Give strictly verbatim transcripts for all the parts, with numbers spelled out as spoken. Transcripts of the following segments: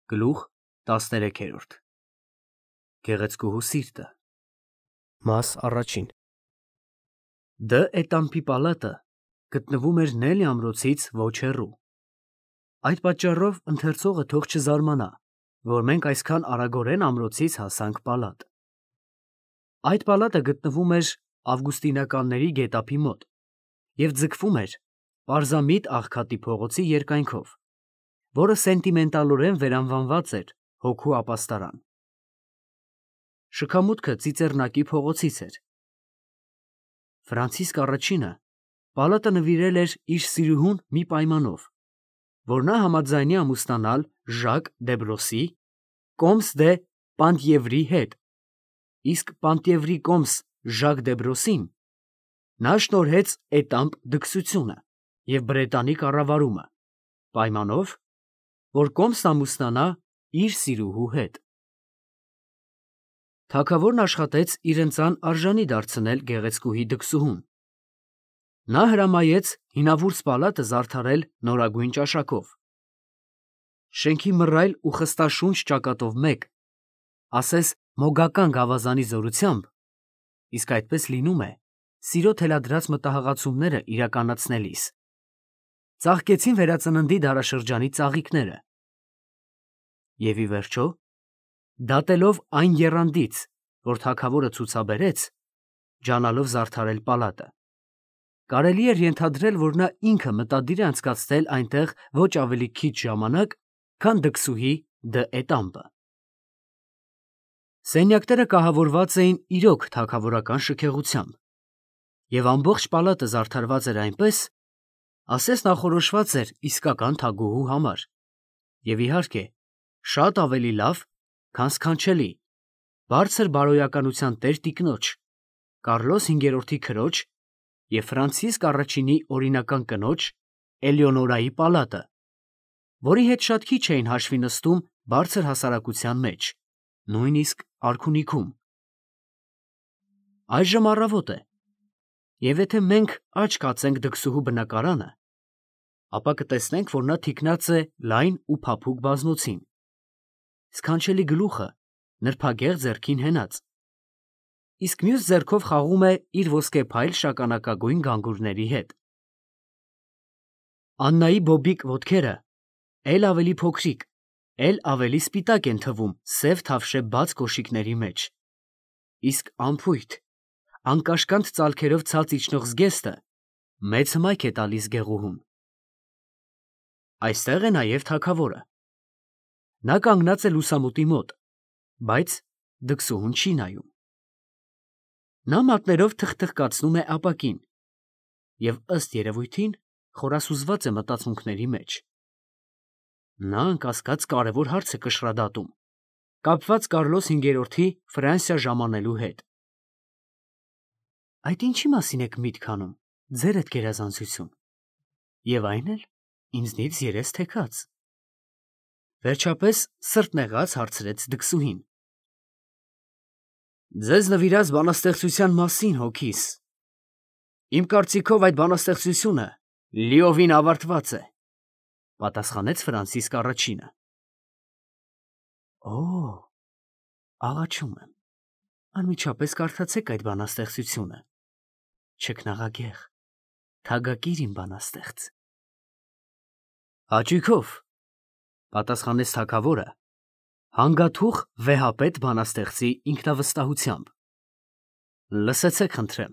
Գլուխ տասներեքերորդ Գեղեցկուհու սիրտը Մաս առաջին Դ Էտամպի պալատը գտնվում էր Նելի ամրոցից ոչ հեռու։ Այդ պատճառով ընթերցողը թող չզարմանա, որ մենք այսքան արագորեն ամրոցից հասանք պալատ։ Այդ պալատը գտնվում էր Ավգուստինականների գետափի մոտ և ձգվում էր պարզամիտ աղքատի փողոցի երկայնքով, որը սենտիմենտալորեն վերանվանված էր հոգու ապաստարան։ Շքամուտքը ծիծեռնակի փողոցից էր։ Ֆրանցիսկ առաջինը պալատը նվիրել էր իր սիրուհուն մի պայմանով, որ նա համաձայնի ամուսնանալ Ժակ Դեբրոսի, կոմս դե Պանտյևրի հետ, իսկ Պանտյևրի կոմս Ժակ Դեբրոսին նա շնորհեց Էտամպ դքսությունը և Բրետանի կառավարումը, պայմանով, որ կոմսն ամուսնանա իր սիրուհու հետ։ Թագավորն աշխատեց իր ընծան արժանի դարձնել գեղեցկուհի դքսուհուն։ Նա հրամայեց հինավուրց պալատը զարդարել նորագույն ճաշակով։ Շենքի մռայլ ու խստաշունչ ճակատով մեկ, ասես մոգական գավազանի զորությամբ, իսկ այդպես լինում է սիրո թելադրած մտահղացումները իրականացնելիս, ծաղկեցին վերածննդի դարաշրջանի ծաղիկները։ Եվ ի վերջո, դատելով այն եռանդից, որ թագավորը ցուցաբերեց, ջանալով զարդարել պալատը, կարելի էր ենթադրել, որ նա ինքը մտադիր է անցկացնել այնտեղ ոչ ավելի քիչ ժամանակ, քան դքսուհի Դ Էտամպը։ Սենյակները կահավորված էին իրոք թագավորական շքեղությամբ, և ամբողջ պալատը զարդարված էր այնպես, ասես նախորոշված էր իսկական թագուհու համար, և իհարկե, շատ ավելի լավ, քան սքանչելի, բարձր բարոյականության տեր-տիկնոջ, Կարլոս հինգերորդի քրոջ և Ֆրանցիսկ առաջինի օրինական կնոջ Էլեոնորայի պալատը, որի հետ շատ քիչ էին հաշվի նստում բարձր հասարակության մեջ, նույնիսկ արքունիքում։ Այժմ առավոտ է, և եթե մենք աչք հացենք դքսուհու բնակարանը, ապա կտեսնենք, որ նա թիկնած է լայն ու փափուկ բազմոցին, սքանչելի գլուխը նրբագեղ ձեռքին հենած, իսկ մյուս ձեռքով խաղում է իր ոսկեփայլ շագանակագույն գանգուրների հետ։ Աննայի բոբիկ ոտքերը էլ ավելի փոքրիկ, էլ ավելի սպիտակ են թվում սև թավշե բաց կոշիկների մեջ, իսկ անփույթ, անկաշկանդ ծալքերով ցած իջնող զգեստը մեծ հմայք է տալիս գեղուհուն։ Այստեղ է նաև թագավորը։ Նա կանգնած է լուսամուտի մոտ, բայց դքսուհուն չի նայում։ Նա մատներով թխթխկացնում է ապակին և, ըստ երևույթին, խորասուզված է մտածմունքների մեջ։ Նա, անկասկած, կարևոր հարց է կշռադատում, կապված Կարլոս հինգերորդի Ֆրանսիա ժամանելու հետ։ Այդ ինչի՞ մասին եք միտք անում, ձերդ գերազանցություն, և այն էլ ինձնից երես թեքած։ Վերջապես սրտ նեղած հարցրեց դքսուհին։ Ձեզ նվիրած բանաստեղծության մասին, հոգիս։ Իմ կարծիքով այդ բանաստեղծությունը լիովին ավարտված է, պատասխանեց Ֆրանցիսկ առաջինը։ Օ, աղաչում եմ, անմիջապես կարդացեք այդ բանաստեղծությունը, չքնաղագեղ, թագակիր իմ բանաստեղծ։ Հաճույքով, պատասխանեց թագավորը, հանգաթուխ վեհապետ բանաստեղծի ինքնավստահությամբ։ Լսեցեք, խնդրեմ։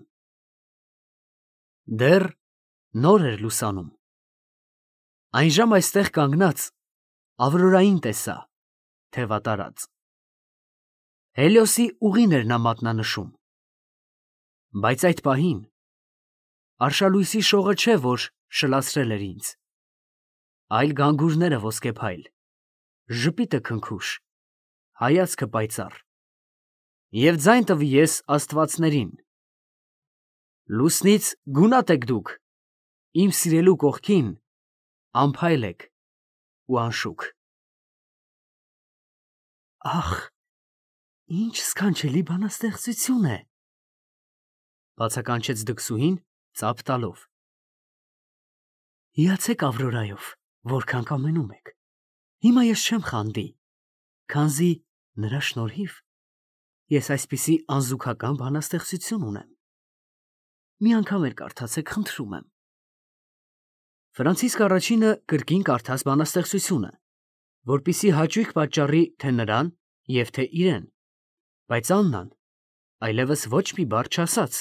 Դեռ նոր էր լուսանում։ Այնժամ այստեղ կանգնած Ավրորային տեսա, թևատարած։ Հելիոսի ուղին էր նա մատնանշում։ Բայց այդ պահին արշալույսի շողը չէ, որ շլացրել էր ինձ, այլ գանգուրները ոսկեփայլ, ժպիտը քնքուշ, հայացքը պայծառ, և ձայն տվի ես աստվածներին. լուսնից գունատ եք դուք, իմ սիրելու կողքին անփայլ եք ու անշուք։ Ախ, ինչ սքանչելի բանաստեղծություն է, բացականչեց դքսուհին ծափ տալով։ Հիացեք Ավրորայով, որքան կամենում եք, հիմա ես չեմ խանդի, քանզի նրա շնորհիվ ես այսպիսի անզուգական բանաստեղծություն ունեմ։ Մի անգամ էլ կարդացեք, խնդրում եմ։ Ֆրանցիսկ առաջինը կրկին կարդաց բանաստեղծությունը, որպեսզի հաճույք պատճառի թե նրան և թե իրեն, բայց Աննան այլևս ոչ մի բառ չասաց։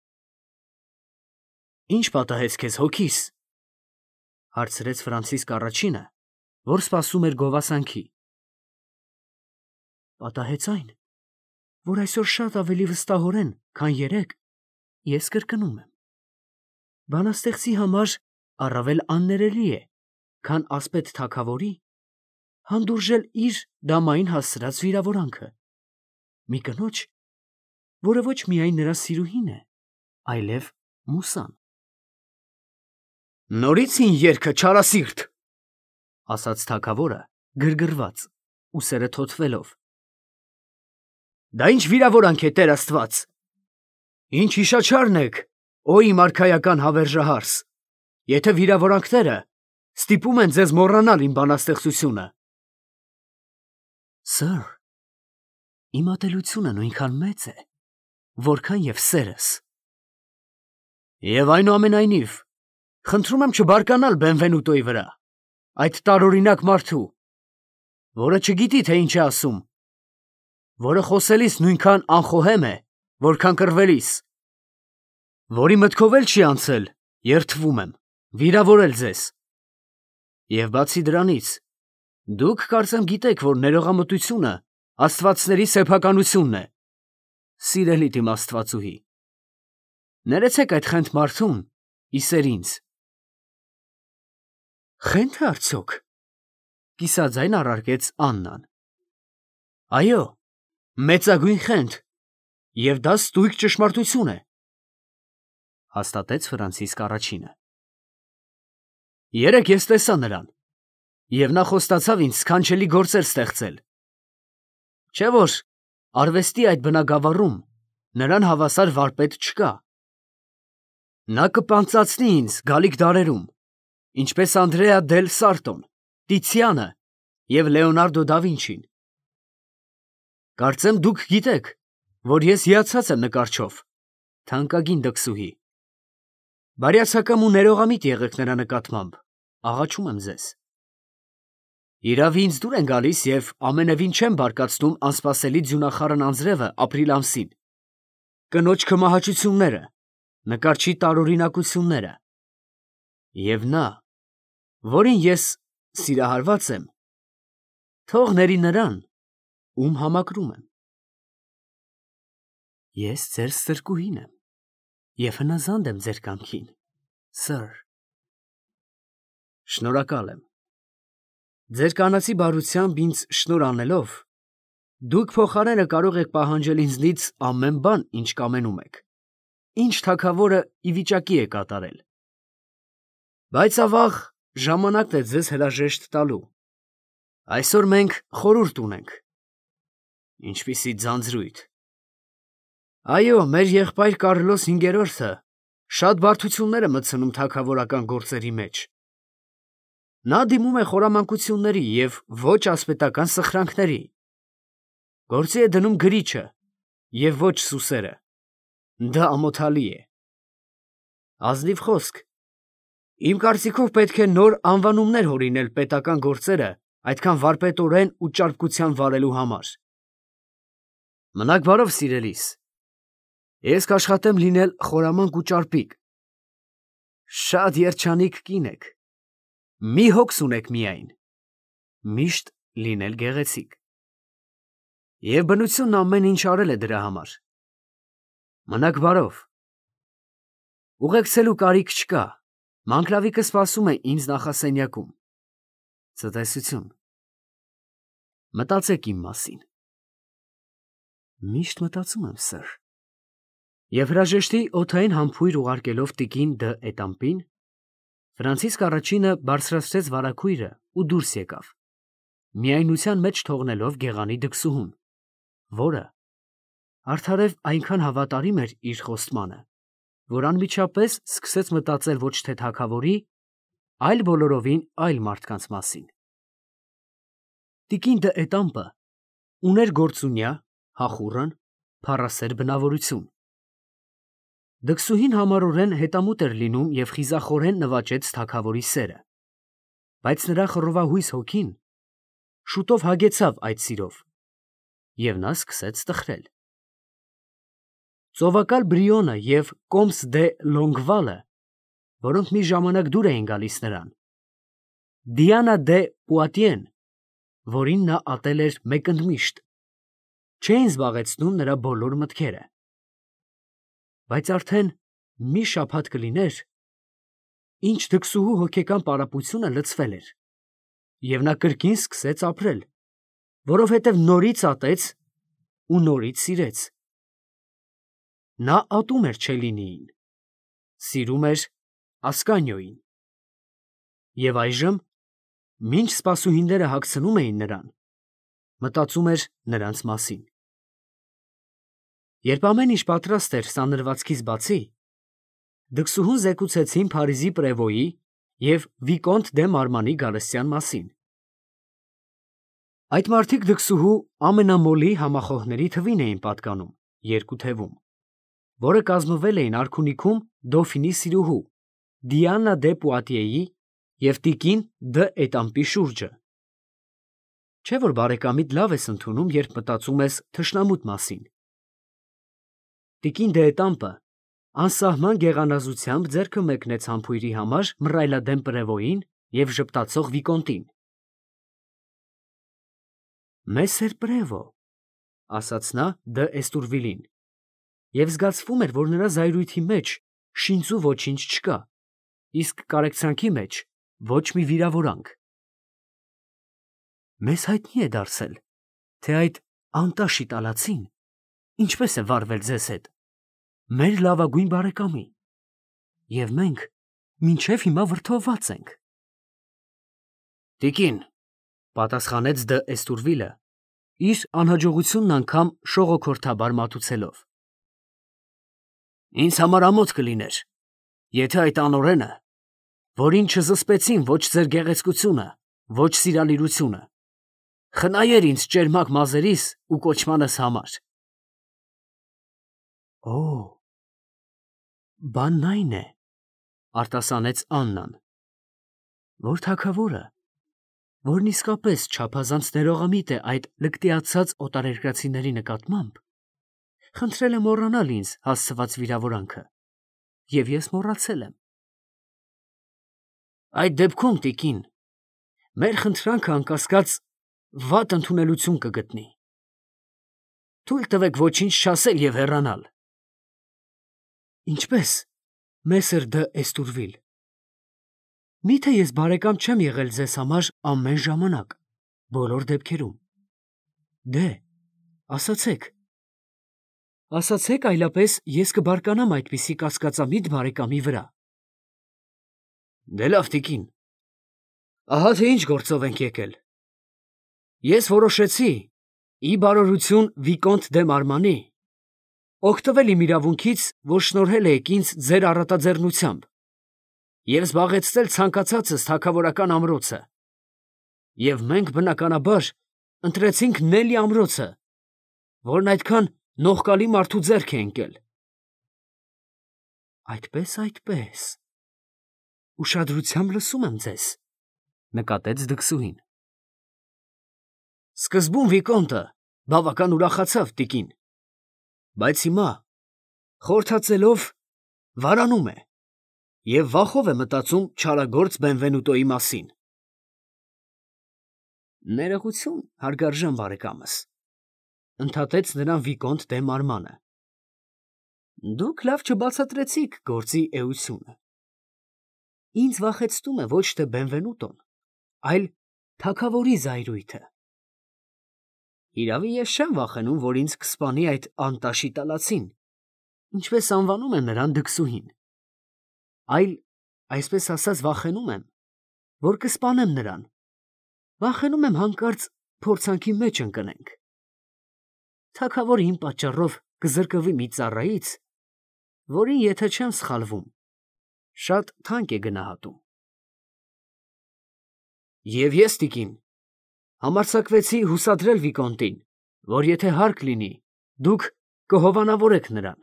Ի՞նչ պատահեց քեզ հոգիս, հարցրեց Ֆրանցիսկ առաջինը, որ սպասում էր գովասանքի։ Պատահեց այն, որ այսօր շատ ավելի վստահորեն, քան երեկ, ես կրկնում եմ։ Բանաստեղծի համար առավել աններելի է, քան ասպետ թագավորի հանդուրժել իր դամային հասցրած վիրավորանքը։ Մի կնոջ, որը ոչ միայն նրա սիրուհին է, այլև մուսան։ Նորից հին երգը, չարասիրտ, ասաց թագավորը, գրգռված, ուսերը թոթվելով։ Դա ինչ վիրավորանք է, Տեր Աստված։ Ինչ հիշաչարն եք, օ իմ արքայական հավերժահարս, եթե վիրավորանքները ստիպում են ձեզ մոռանալ իմ բանաստեղծությունը։ Սըր, իմ ատելությունը նույնքան մեծ է, որքան և սերս։ Եվ այնուամենայնիվ, խնդրում եմ չբարկանալ Բենվենուտոյի վրա, այդ տարօրինակ մարդու, որը չգիտի, թե ինչ է ասում, որը խոսելիս նույնքան անխոհեմ է, որքան կռվելիս, որի մտքով էլ չի անցել, երդվում եմ, վիրավորել ձեզ։ Եվ բացի դրանից, դուք կարծեմ գիտեք, որ ներողամտությունը աստվածների սեփականությունն է։ Սիրելի իմ աստվածուհի, ներեցեք այդ խենթ մարդուն, իսեր ինձ։ Խենթ է արդյոք, կիսաձայն առարկեց Աննան։ Այո, մեծագույն խենթ, և դա ստույգ ճշմարտություն է, հաստատեց Ֆրանցիսկ առաջինը։ Երեկ ես տեսա նրան, և նա խոստացավ ինձ սքանչելի գործեր ստեղծել։ Չէ՞ որ արվեստի այդ բնագավառում նրան հավասար վարպետ չկա։ Նա կպանծացնի ինձ գալիք դարերում, ինչպես Անդրեա դել Սարտոն, Տիցիանը և Լեոնարդո դա Վինչին։ Կարծեմ դուք գիտեք, որ ես հիացած եմ նկարչով, թանկագին դքսուհի։ Բարյացակամ ու ներողամիտ եղեք նրա նկատմամբ, աղաչում եմ ձեզ։ Իրավի ինձ դուր են գալիս և ամենևին չեմ բարկացնում անսպասելի ձյունախառն անձրևը ապրիլ ամսին, կնոջ քմահաճությունները, նկարչի տարօրինակությունները, և նա, որին ես սիրահարված եմ, թող ների նրան, ում համակրում եմ։ Ես ձեր ստրկուհին եմ և հնազանդ եմ ձեր կամքին, սըր։ Շնորհակալ եմ։ Ձեր կանացի բարությամբ ինձ շնորհ անելով, դուք փոխարենը կարող եք պահանջել ինձնից ամեն բան, ինչ կամենում եք, ինչ թագավորը ի վիճակի է կատարել։ Բայց ավաղ ժամանակն է ձեզ հրաժեշտ տալու։ Այսօր մենք խորհուրդ ունենք։ Ինչպիսի ձանձրույթ։ Այո, մեր եղբայր Կարլոս հինգերորդը շատ բարդություններ է մտցնում թագավորական գործերի մեջ։ Նա դիմում է խորամանկությունների և ոչ ասպետական սխրանքների։ Գործի է դնում գրիչը և ոչ սուսերը։ Դա ամոթալի է։ Ազնիվ խոսք։ Իմ կարծիքով պետք է նոր անվանումներ հորինել պետական գործերը այդքան վարպետորեն ու ճարպկությամբ վարելու համար։ Մնաք բարով, սիրելիս։ Ես կաշխատեմ լինել խորամանկ ու ճարպիկ։ Շատ երջանիկ կին եք։ Մի հոգս ունեք միայն. միշտ լինել գեղեցիկ։ Եվ բնությունն ամեն ինչ արել է դրա համար։ Մնաք բարով։ Ուղեկցելու կարիք չկա, Մանկլավիկը սպասում է ինձ նախասենյակում։ Ցտեսություն։ Մտածեք իմ մասին։ Միշտ մտածում եմ, սըր։ Եվ հրաժեշտի օդային համբույր ուղարկելով տիկին դը Էտամպին, Ֆրանցիսկ առաջինը բարձրացրեց վարագույրը ու դուրս եկավ, միայնության մեջ թողնելով գեղանի դքսուհուն, որը արդարև այնքան հավատարիմ էր իր խոստմանը, որ անմիջապես սկսեց մտածել ոչ թե թագավորի, այլ բոլորովին այլ մարդկանց մասին։ Տիկին դը Էտամպը ուներ գործունյա, հախուռն, փառասեր բնավորություն։ Դքսուհին համառորեն հետամուտ էր լինում և խիզախորեն նվաճեց թագավորի սերը, բայց նրա խռովահույս հոգին շուտով հագեցավ այդ սիրով, և նա սկսեց տխրել։ Ծովակալ Բրիոնը և Կոմս դե Լոնգվալը, որոնք մի ժամանակ դուր էին գալիս նրան, Դիանա դե Պուատիեն, որին նա ատել էր մեկ ընդմիշտ, չէին զբաղեցնում նրա բոլոր մտքերը։ Բայց արդեն մի շաբաթ կլիներ, ինչ դքսուհու հոգեկան պարապությունը լցվել էր, և նա կրկին սկսեց ապրել, որովհետև նորից ատեց ու նորից սիրեց։ Նա ատում էր Չելլինիին, սիրում էր Ասկանիոյին, և այժմ, մինչ սպասուհիները հագցնում էին նրան, մտածում էր նրանց մասին։ Երբ ամեն ինչ պատրաստ էր սանրվածքից բացի, դքսուհուն զեկուցեցին Փարիզի պրևոյի և վիկոնտ դե Մարմանի գալստյան մասին։ Այդ մարդիկ դքսուհու ամենամոլի համախոհների թվին էին պատկանում երկու թևում, որը կազմվել էին արքունիքում դոֆինի սիրուհու Դիանա դե Պուատիեի և տիկին Դ. Էտամպի շուրջը։ Չէ՞ որ բարեկամիդ լավ ես ընդունում, երբ մտածում ես թշնամուդ մասին։ Տիկին Դե Էտամպը անսահման գեղանազությամբ ձեռքը մեկնեց համբույրի համար մռայլադեմ պրևոյին և ժպտացող վիկոնտին։ «Մեսեր պրևո», ասաց նա Դ. Էստուրվիլին, և զգացվում էր, որ նրա զայրույթի մեջ շինծու ոչինչ չկա, իսկ կարեկցանքի մեջ ոչ մի վիրավորանք։ Մեզ հայտնի է դարձել, թե այդ անտաշ իտալացին ինչպես է վարվել ձեզ հետ, մեր լավագույն բարեկամի, և մենք մինչև հիմա վրդովված ենք։ Տիկին, պատասխանեց Դ. Էստուրվիլը, իր անհաջողությունն անգամ շողոքորթաբար մատուցելով, ինձ համար ամոթ կլիներ, եթե այդ անօրենը, որին չզսպեցին ոչ ձեր գեղեցկությունը, ոչ սիրալիրությունը, խնայեր ինձ ճերմակ մազերիս ու կոչմանս համար։ Օ, բանն այն է, արտասանեց Աննան, որ թագավորը, որն իսկապես չափազանց ներողամիտ է այդ լկտիացած օտարերկրացիների նկատմամբ, խնդրել է մոռանալ ինձ հասցված վիրավորանքը, և ես մոռացել եմ։ Այդ դեպքում, տիկին, մեր խնդրանքը անկասկած վատ ընդունելություն կգտնի։ Թույլ տվեք ոչինչ չասել և հեռանալ։ Ինչպե՞ս, Մեսեր Դ. Էստուրվիլ, մի՞թե ես բարեկամ չեմ եղել ձեզ համար ամեն ժամանակ, բոլոր դեպքերում։ Դե, ասացեք։ Ասացեք, այլապես ես կբարկանամ այդպիսի կասկածամիտ բարեկամի վրա։ Դե լավ, տիկին, ահա թե ինչ գործով ենք եկել։ Ես որոշեցի, ի բարօրություն վիկոնտ դե Մարմանի, օգտվել իմ իրավունքից, որ շնորհել եք ինձ ձեր առատաձեռնությամբ, և զբաղեցնել ցանկացածս թագավորական ամրոցը, և մենք, բնականաբար, ընտրեցինք Նելի ամրոցը, որն այդքան նողկալի մարդու ձեռք է ընկել։ Այդպես, այդպես, ուշադրությամբ լսում եմ ձեզ, նկատեց դքսուհին։ Սկզբում վիկոնտը բավական ուրախացավ, տիկին, բայց հիմա, խորհրդածելով, վարանում է և վախով է մտածում չարագործ Բենվենուտոյի մասին։ Ներողություն, հարգարժան բարեկամս, ընդհատեց նրան վիկոնտ դե Մարմանը։ Դուք լավ չբացատրեցիք գործի էությունը։ Ինձ վախեցնում է ոչ թե Բենվենուտոն, այլ թագավորի զայրույթը։ Իրավի ես չեմ վախենում, որ ինձ կսպանի այդ անտաշ իտալացին, ինչպես անվանում է նրան դքսուհին, այլ, այսպես ասած, վախենում եմ, որ կսպանեմ նրան, վախենում եմ հանկարծ փորձանքի մեջ ընկնենք։ Թագավորը իմ պատճառով կզրկվի մի ծառայից, որին, եթե չեմ սխալվում, շատ թանկ է գնահատում։ Եվ ես, տիկին, համարձակվեցի հուսադրել վիկոնտին, որ եթե հարկ լինի, դուք կհովանավորեք նրան։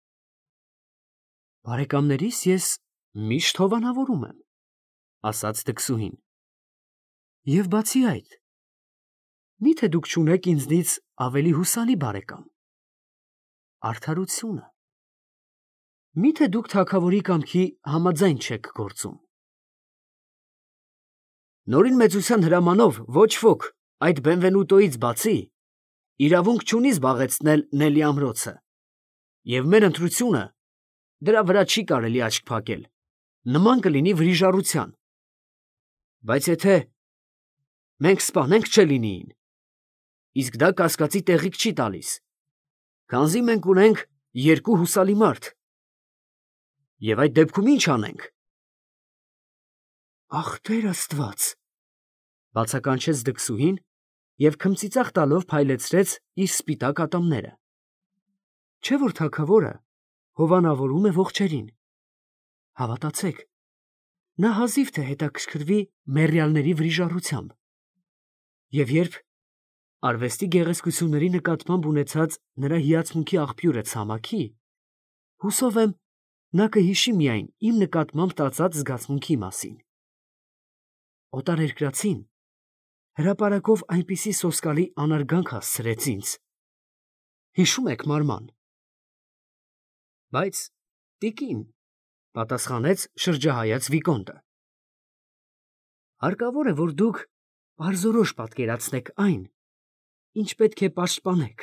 Բարեկամներիս ես միշտ հովանավորում եմ, ասաց դքսուհին։ Եվ բացի այդ, միթե դուք չունեք ինձնից ավելի հուսալի բարեկամ։ Արդարությունը։ Միթե դուք թագավորի կամքի համաձայն չեք գործում։ Նորին մեծության հրամանով ոչ ոք այդ Բենվենուտոից բացի իրավունք չունի զբաղեցնել Նելի ամրոցը, և մեր ընտրությունը դրա վրա չի կարելի աչք փակել, նման կլինի վրիժառության։ Բայց եթե մենք սպանենք Չելինիին, իսկ դա կասկածի տեղիք չի տալիս, քանզի մենք ունենք երկու հուսալի մարդ, և այդ դեպքում ի՞նչ անենք։ Ախ, Տեր Աստված, բացականչեց դքսուհին և քմծիծաղ տալով փայլեցրեց իր սպիտակ ատամները։ Չէ՞ որ թագավորը հովանավորում է ողջերին։ Հավատացեք, նա հազիվ թե հետաքրքրվի մեռյալների վրիժառությամբ։ Եվ երբ արվեստի գեղեցկությունների նկատմամբ ունեցած նրա հիացմունքի աղբյուրը ցամաքի, հուսով եմ, նա կհիշի միայն իմ նկատմամբ տածած զգացմունքի մասին։ Օտարերկրացին հրապարակով այնպիսի սոսկալի անարգանք հասցրեց ինձ։ Հիշում եք մարման։ Բայց, տիկին, պատասխանեց շրջահայաց Վիկոնտը, հարկավոր է, որ դուք պարզորոշ պատկերացնեք այն, ինչ պետք է պաշտպանեք։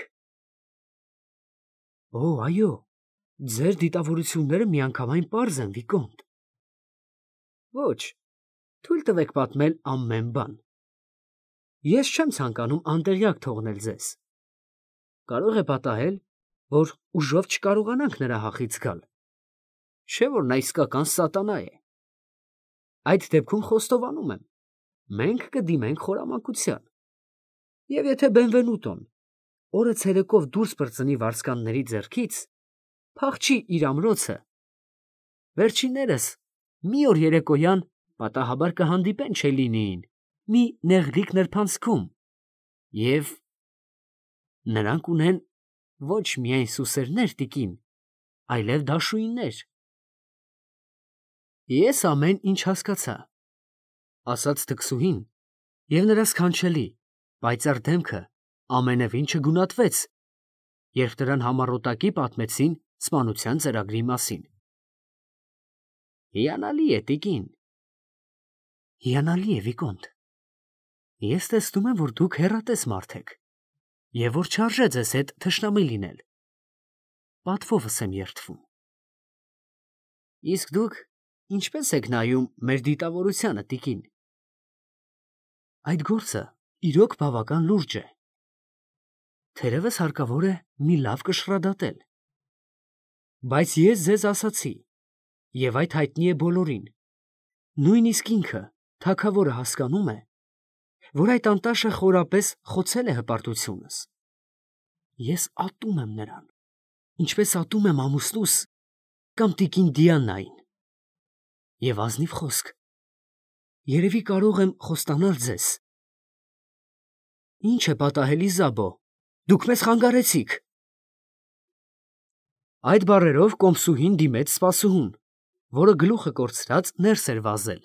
Օ, այո, ձեր դիտավորությունները միանգամայն պարզ են, Վիկոնտ։ Ոչ, թույլ տվեք պատմել ամեն բան։ Ես չեմ ցանկանում անտեղյակ թողնել ձեզ։ Կարող է պատահել, որ ուժով չկարողանանք նրա հախից գալ։ Չէ՞ որ նա իսկական սատանա է։ Այդ դեպքում խոստովանում եմ, մենք կդիմենք խորամանկության։ Եվ եթե Բենվենուտոն օրը ցերեկով դուրս պրծնի վարձկանների ձեռքից, փախչի իր ամրոցը, վերջիններս մի օր երեկոյան պատահաբար կհանդիպեն Չելինիին մի նեղլիկ նրբանցքում, և նրանք ունեն ոչ միայն սուսերներ, տիկին, այլև դաշույններ։ Ես ամեն ինչ հասկացա, ասաց դքսուհին, և նրա սքանչելի, պայծառ դեմքը ամենևին չգունատվեց, երբ նրան համառոտակի պատմեցին սպանության ծրագրի մասին։ Հիանալի է, տիկին։ Հիանալի է, Վիկոնտ։ Ես տեսնում եմ, որ դուք հեռատես մարդ եք, և որ չարժե ձեզ հետ թշնամի լինել։ Պատվովս եմ երդվում։ Իսկ դուք ինչպե՞ս եք նայում մեր դիտավորությանը, տիկին։ Այդ գործը իրոք բավական լուրջ է։ Թերևս հարկավոր է մի լավ կշռադատել։ Բայց ես ձեզ ասացի, և այդ հայտնի է բոլորին, նույնիսկ ինքը, թագավորը հասկանում է, որ այդ անտաշը խորապես խոցել է հպարտությունս։ Ես ատում եմ նրան, ինչպես ատում եմ ամուսնուս կամ տիկին Դիանային։ Եվ ազնիվ խոսք, երևի կարող եմ խոստանալ ձեզ։ Ինչ է պատահել, Իզաբո, դուք մեզ խանգարեցիք։ Այդ բառերով կոմսուհին դիմեց սպասուհուն, որը գլուխը կորցրած ներս էր վազել։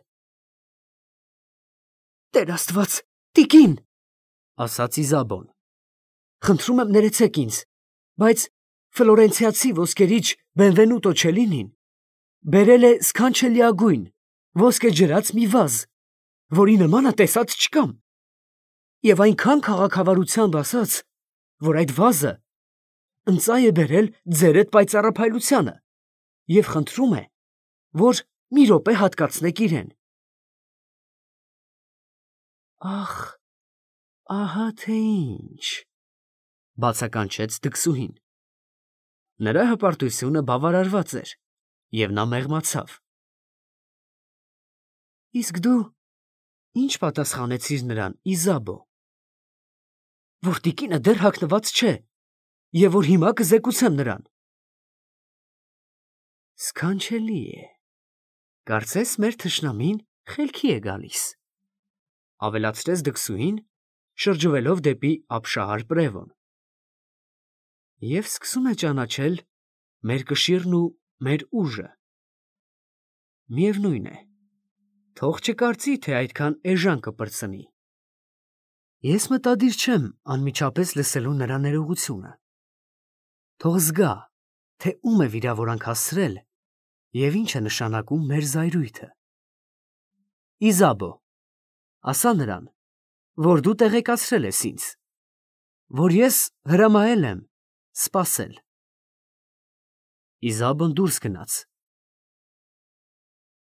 Տեր Աստված, տիկին, ասաց Իզաբոն, խնդրում եմ ներեցեք ինձ, բայց ֆլորենցիացի ոսկերիչ Բենվենուտո Չելինին բերել է սքանչելիագույն ոսկեջրած մի վազ, որի նմանը տեսած չկամ, և այնքան քաղաքավարությամբ ասաց, որ այդ վազը ընծայ է բերել ձեր հետ պայծառափայլությանը և խնդրում է, որ մի րոպե հատկացնեք իրեն։ Ախ, ահա թե ինչ, բացականչեց դքսուհին։ Նրա հպարտությունը բավարարված էր, և նա մեղմացավ։ Իսկ դու ի՞նչ պատասխանեցիր նրան, Իզաբո։ Որ տիկինը դեռ հագնված չէ, և որ հիմա կզեկուցեմ նրան։ Սքանչելի է, կարծես մեր թշնամին խելքի է գալիս, ավելացրեց դքսուհին, շրջվելով դեպի ապշահար Պրևոն։ Եվ սկսում է ճանաչել մեր կշիռն ու մեր ուժը։ Միևնույն է, թող չկարծի, թե այդքան էժան կպրծնի։ Ես մտադիր չեմ անմիջապես լսելու նրա ներողությունը։ Թող զգա, թե ում է վիրավորանք հասցրել և ինչ է նշանակում մեր զայրույթը։ Իզաբո, ասա նրան, որ դու տեղեկացրել ես ինձ, որ ես հրամայել եմ սպասել։ Իզաբոն դուրս գնաց